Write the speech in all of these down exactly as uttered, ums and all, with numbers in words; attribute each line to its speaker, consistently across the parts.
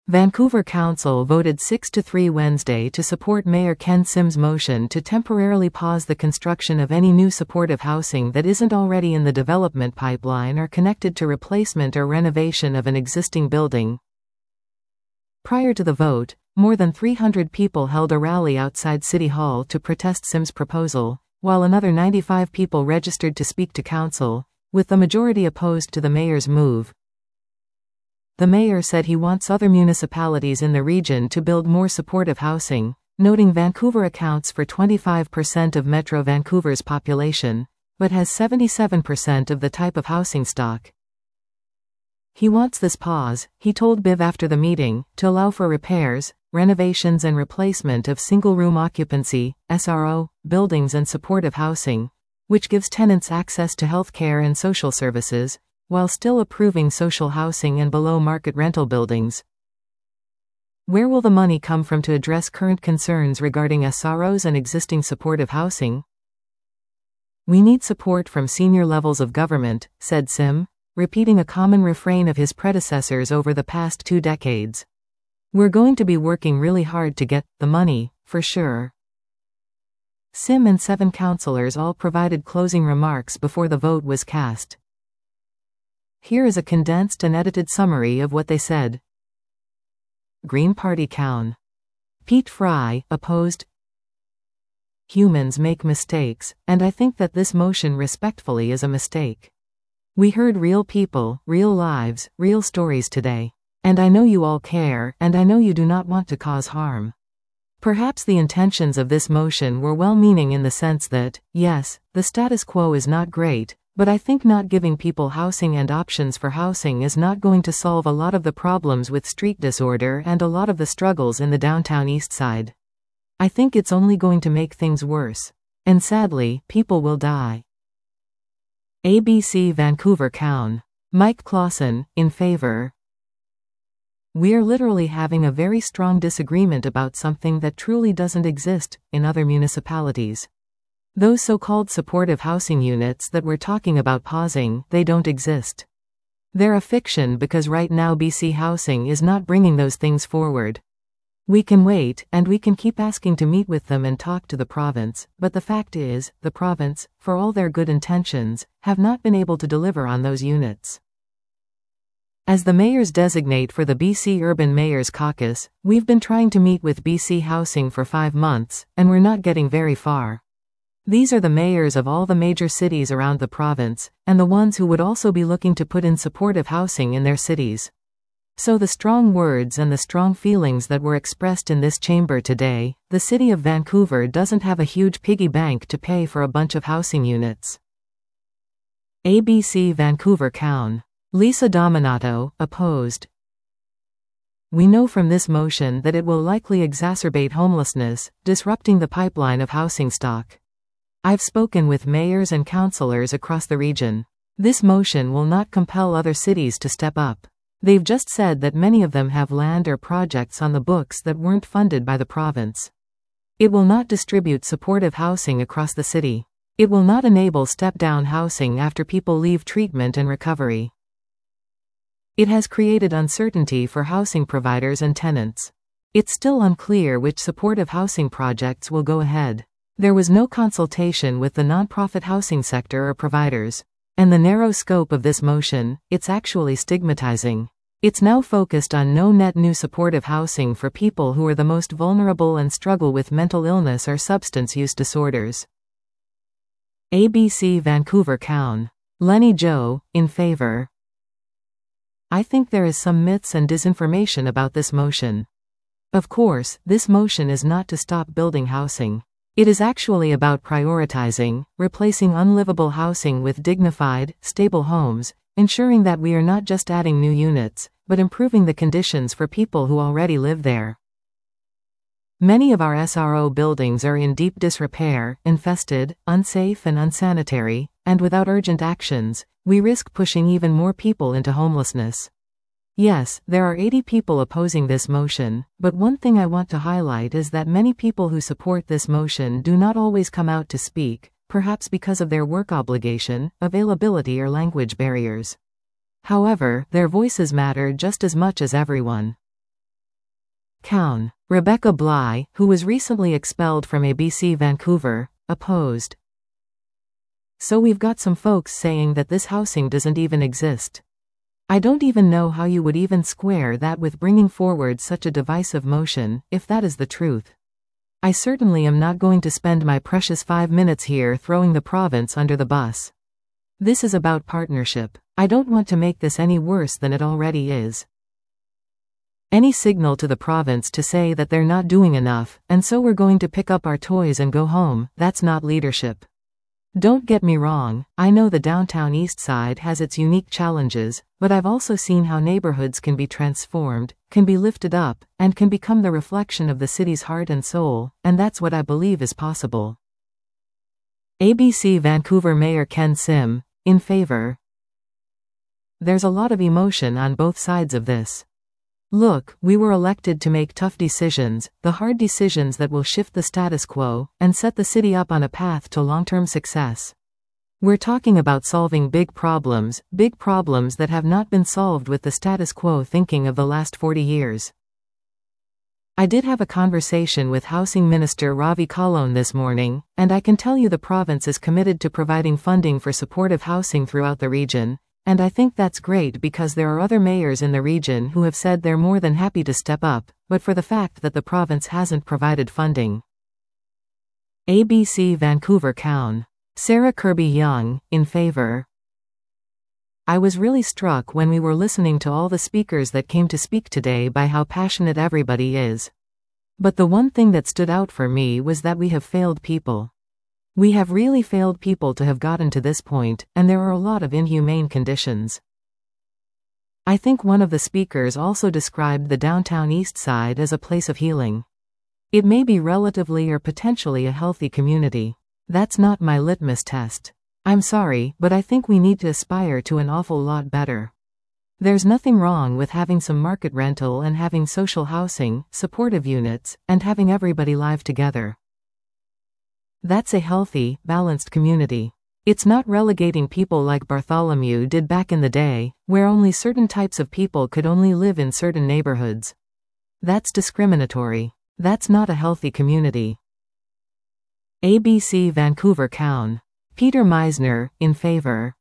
Speaker 1: Vancouver Council voted six to three Wednesday to support Mayor Ken Sim's motion to temporarily pause the construction of any new supportive housing that isn't already in the development pipeline or connected to replacement or renovation of an existing building. Prior to the vote, more than three hundred people held a rally outside City Hall to protest Sim's proposal, while another ninety-five people registered to speak to council, with the majority opposed to the mayor's move. The mayor said he wants other municipalities in the region to build more supportive housing, noting Vancouver accounts for twenty-five percent of Metro Vancouver's population, but has seventy-seven percent of the type of housing stock. He wants this pause, he told B I V after the meeting, to allow for repairs, renovations and replacement of single-room occupancy, S R O, buildings and supportive housing, which gives tenants access to health care and social services, while still approving social housing and below-market rental buildings. Where will the money come from to address current concerns regarding S R Os and existing supportive housing? We need support from senior levels of government, said Sim, repeating a common refrain of his predecessors over the past two decades. We're going to be working really hard to get the money, for sure. Sim and seven councillors all provided closing remarks before the vote was cast. Here is a condensed and edited summary of what they said. Green Party Cown. Pete Fry, opposed. Humans make mistakes, and I think that this motion respectfully is a mistake. We heard real people, real lives, real stories today. And I know you all care, and I know you do not want to cause harm. Perhaps the intentions of this motion were well-meaning in the sense that, yes, the status quo is not great, but I think not giving people housing and options for housing is not going to solve a lot of the problems with street disorder and a lot of the struggles in the downtown east side. I think it's only going to make things worse. And sadly, people will die. A B C Vancouver Cown. Mike Clausen, in favor. We're literally having a very strong disagreement about something that truly doesn't exist in other municipalities. Those so-called supportive housing units that we're talking about pausing, they don't exist. They're a fiction because right now B C Housing is not bringing those things forward. We can wait, and we can keep asking to meet with them and talk to the province, but the fact is, the province, for all their good intentions, have not been able to deliver on those units. As the mayors designate for the B C Urban Mayors Caucus, we've been trying to meet with B C Housing for five months, and we're not getting very far. These are the mayors of all the major cities around the province, and the ones who would also be looking to put in supportive housing in their cities. So the strong words and the strong feelings that were expressed in this chamber today, the city of Vancouver doesn't have a huge piggy bank to pay for a bunch of housing units. A B C Vancouver Cown. Lisa Dominato, opposed. We know from this motion that it will likely exacerbate homelessness, disrupting the pipeline of housing stock. I've spoken with mayors and councillors across the region. This motion will not compel other cities to step up. They've just said that many of them have land or projects on the books that weren't funded by the province. It will not distribute supportive housing across the city. It will not enable step-down housing after people leave treatment and recovery. It has created uncertainty for housing providers and tenants. It's still unclear which supportive housing projects will go ahead. There was no consultation with the nonprofit housing sector or providers. And the narrow scope of this motion, it's actually stigmatizing. It's now focused on no net new supportive housing for people who are the most vulnerable and struggle with mental illness or substance use disorders. A B C Vancouver Cown. Lenny Joe, in favor. I think there is some myths and disinformation about this motion. Of course, this motion is not to stop building housing. It is actually about prioritizing, replacing unlivable housing with dignified, stable homes, ensuring that we are not just adding new units, but improving the conditions for people who already live there. Many of our S R O buildings are in deep disrepair, infested, unsafe and unsanitary, and without urgent actions, we risk pushing even more people into homelessness. Yes, there are eighty people opposing this motion, but one thing I want to highlight is that many people who support this motion do not always come out to speak, perhaps because of their work obligation, availability or language barriers. However, their voices matter just as much as everyone. Cowan. Rebecca Bly, who was recently expelled from A B C Vancouver, opposed. So we've got some folks saying that this housing doesn't even exist. I don't even know how you would even square that with bringing forward such a divisive motion, if that is the truth. I certainly am not going to spend my precious five minutes here throwing the province under the bus. This is about partnership. I don't want to make this any worse than it already is. Any signal to the province to say that they're not doing enough, and so we're going to pick up our toys and go home, that's not leadership. Don't get me wrong, I know the downtown east side has its unique challenges, but I've also seen how neighborhoods can be transformed, can be lifted up, and can become the reflection of the city's heart and soul, and that's what I believe is possible. A B C Vancouver Mayor Ken Sim, in favor. There's a lot of emotion on both sides of this. Look, we were elected to make tough decisions, the hard decisions that will shift the status quo, and set the city up on a path to long-term success. We're talking about solving big problems, big problems that have not been solved with the status quo thinking of the last forty years. I did have a conversation with Housing Minister Ravi Kahlon this morning, and I can tell you the province is committed to providing funding for supportive housing throughout the region. And I think that's great because there are other mayors in the region who have said they're more than happy to step up, but for the fact that the province hasn't provided funding. A B C Vancouver Cowan. Sarah Kirby-Young, in favor. I was really struck when we were listening to all the speakers that came to speak today by how passionate everybody is. But the one thing that stood out for me was that we have failed people. We have really failed people to have gotten to this point, and there are a lot of inhumane conditions. I think one of the speakers also described the downtown east side as a place of healing. It may be relatively or potentially a healthy community. That's not my litmus test. I'm sorry, but I think we need to aspire to an awful lot better. There's nothing wrong with having some market rental and having social housing, supportive units, and having everybody live together. That's a healthy, balanced community. It's not relegating people like Bartholomew did back in the day, where only certain types of people could only live in certain neighborhoods. That's discriminatory. That's not a healthy community. A B C Vancouver Cowan. Peter Meisner, in favor.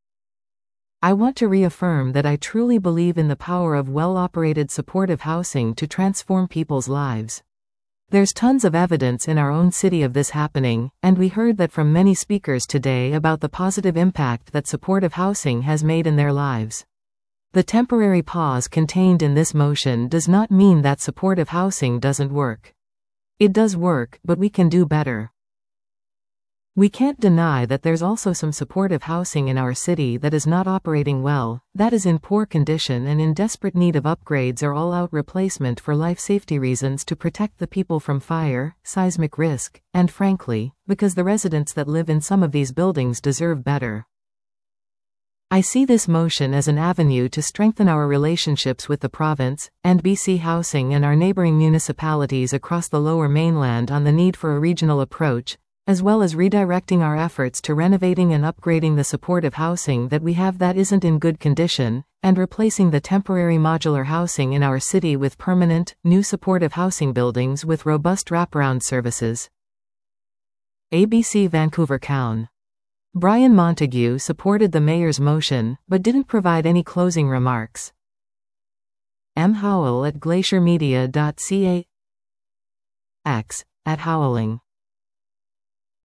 Speaker 1: I want to reaffirm that I truly believe in the power of well-operated supportive housing to transform people's lives. There's tons of evidence in our own city of this happening, and we heard that from many speakers today about the positive impact that supportive housing has made in their lives. The temporary pause contained in this motion does not mean that supportive housing doesn't work. It does work, but we can do better. We can't deny that there's also some supportive housing in our city that is not operating well, that is in poor condition and in desperate need of upgrades or all-out replacement for life safety reasons to protect the people from fire, seismic risk, and frankly, because the residents that live in some of these buildings deserve better. I see this motion as an avenue to strengthen our relationships with the province, and B C Housing and our neighboring municipalities across the Lower Mainland on the need for a regional approach, as well as redirecting our efforts to renovating and upgrading the supportive housing that we have that isn't in good condition, and replacing the temporary modular housing in our city with permanent, new supportive housing buildings with robust wraparound services. A B C Vancouver Cowan. Brian Montague supported the mayor's motion, but didn't provide any closing remarks. M. Howell at glacier media dot c a. X, at Howling.